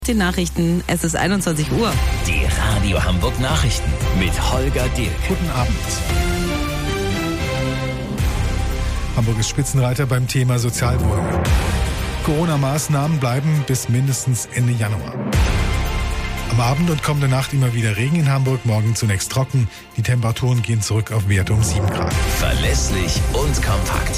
Die Nachrichten, es ist 21 Uhr. Die Radio Hamburg Nachrichten mit Holger Dilk. Guten Abend. Hamburg ist Spitzenreiter beim Thema Sozialwohnungen. Corona-Maßnahmen bleiben bis mindestens Ende Januar. Am Abend und kommende Nacht immer wieder Regen in Hamburg, morgen zunächst trocken. Die Temperaturen gehen zurück auf Werte um 7 Grad. Verlässlich und kompakt.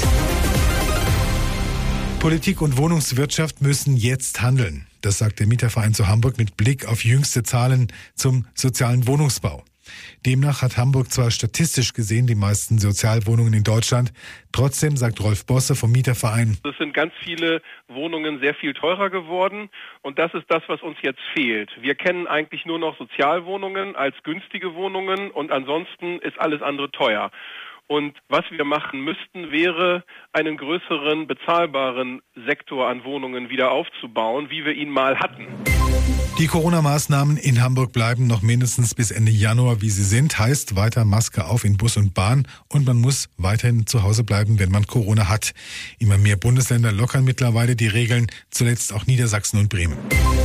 Politik und Wohnungswirtschaft müssen jetzt handeln. Das sagt der Mieterverein zu Hamburg mit Blick auf jüngste Zahlen zum sozialen Wohnungsbau. Demnach hat Hamburg zwar statistisch gesehen die meisten Sozialwohnungen in Deutschland. Trotzdem, sagt Rolf Bosse vom Mieterverein, es sind ganz viele Wohnungen sehr viel teurer geworden und das ist das, was uns jetzt fehlt. Wir kennen eigentlich nur noch Sozialwohnungen als günstige Wohnungen und ansonsten ist alles andere teuer. Und was wir machen müssten, wäre, einen größeren bezahlbaren Sektor an Wohnungen wieder aufzubauen, wie wir ihn mal hatten. Die Corona-Maßnahmen in Hamburg bleiben noch mindestens bis Ende Januar, wie sie sind. Heißt weiter Maske auf in Bus und Bahn und man muss weiterhin zu Hause bleiben, wenn man Corona hat. Immer mehr Bundesländer lockern mittlerweile die Regeln, zuletzt auch Niedersachsen und Bremen.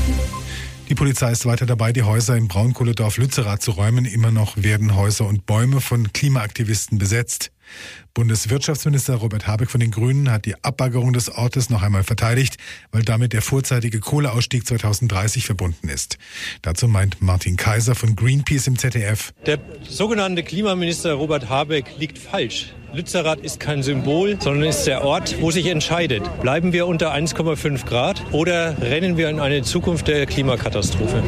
Die Polizei ist weiter dabei, die Häuser im Braunkohledorf Lützerath zu räumen. Immer noch werden Häuser und Bäume von Klimaaktivisten besetzt. Bundeswirtschaftsminister Robert Habeck von den Grünen hat die Abbaggerung des Ortes noch einmal verteidigt, weil damit der vorzeitige Kohleausstieg 2030 verbunden ist. Dazu meint Martin Kaiser von Greenpeace im ZDF: Der sogenannte Klimaminister Robert Habeck liegt falsch. Lützerath ist kein Symbol, sondern ist der Ort, wo sich entscheidet. Bleiben wir unter 1,5 Grad oder rennen wir in eine Zukunft der Klimakatastrophe?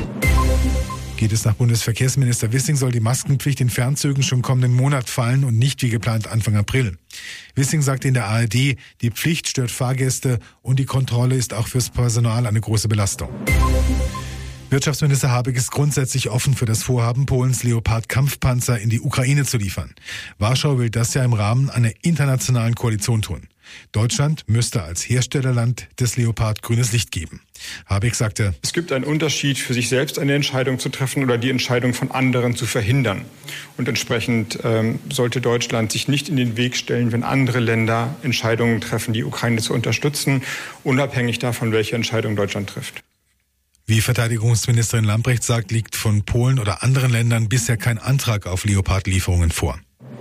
Geht es nach Bundesverkehrsminister Wissing, soll die Maskenpflicht in Fernzügen schon kommenden Monat fallen und nicht wie geplant Anfang April. Wissing sagte in der ARD, die Pflicht stört Fahrgäste und die Kontrolle ist auch fürs Personal eine große Belastung. Wirtschaftsminister Habeck ist grundsätzlich offen für das Vorhaben, Polens Leopard-Kampfpanzer in die Ukraine zu liefern. Warschau will das ja im Rahmen einer internationalen Koalition tun. Deutschland müsste als Herstellerland des Leopard grünes Licht geben. Habeck sagte: Es gibt einen Unterschied, für sich selbst eine Entscheidung zu treffen oder die Entscheidung von anderen zu verhindern. Und entsprechend sollte Deutschland sich nicht in den Weg stellen, wenn andere Länder Entscheidungen treffen, die Ukraine zu unterstützen, unabhängig davon, welche Entscheidung Deutschland trifft. Wie Verteidigungsministerin Lambrecht sagt, liegt von Polen oder anderen Ländern bisher kein Antrag auf Leopard-Lieferungen vor.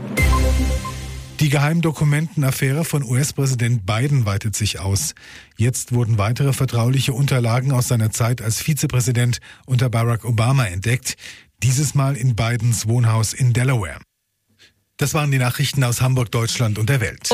Die Geheimdokumentenaffäre von US-Präsident Biden weitet sich aus. Jetzt wurden weitere vertrauliche Unterlagen aus seiner Zeit als Vizepräsident unter Barack Obama entdeckt. Dieses Mal in Bidens Wohnhaus in Delaware. Das waren die Nachrichten aus Hamburg, Deutschland und der Welt.